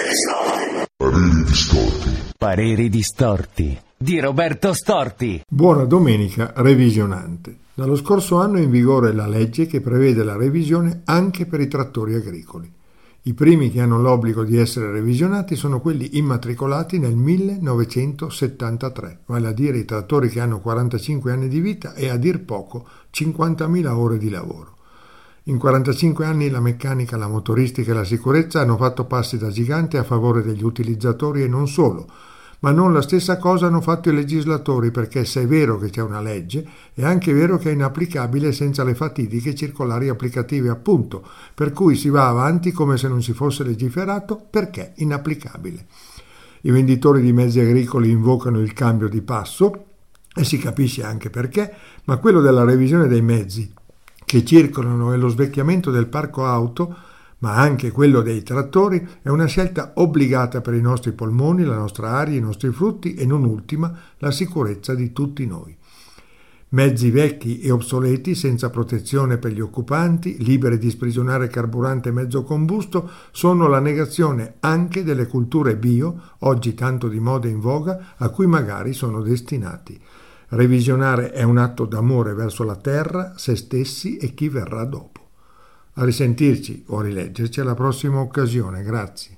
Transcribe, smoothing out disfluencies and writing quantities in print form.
Pareri distorti. Pareri distorti di Roberto Storti. Buona domenica revisionante. Dallo scorso anno è in vigore la legge che prevede la revisione anche per i trattori agricoli. I primi che hanno l'obbligo di essere revisionati sono quelli immatricolati nel 1973, vale a dire i trattori che hanno 45 anni di vita e a dir poco 50.000 ore di lavoro. In 45 anni la meccanica, la motoristica e la sicurezza hanno fatto passi da gigante a favore degli utilizzatori e non solo, ma non la stessa cosa hanno fatto i legislatori, perché se è vero che c'è una legge, è anche vero che è inapplicabile senza le fatidiche circolari applicative, appunto, per cui si va avanti come se non si fosse legiferato perché inapplicabile. I venditori di mezzi agricoli invocano il cambio di passo e si capisce anche perché, ma quello della revisione dei mezzi che circolano e lo svecchiamento del parco auto, ma anche quello dei trattori, è una scelta obbligata per i nostri polmoni, la nostra aria, i nostri frutti e, non ultima, la sicurezza di tutti noi. Mezzi vecchi e obsoleti, senza protezione per gli occupanti, liberi di sprigionare carburante mezzo combusto, sono la negazione anche delle culture bio, oggi tanto di moda e in voga, a cui magari sono destinati. Revisionare è un atto d'amore verso la terra, se stessi e chi verrà dopo. A risentirci o a rileggerci alla prossima occasione. Grazie.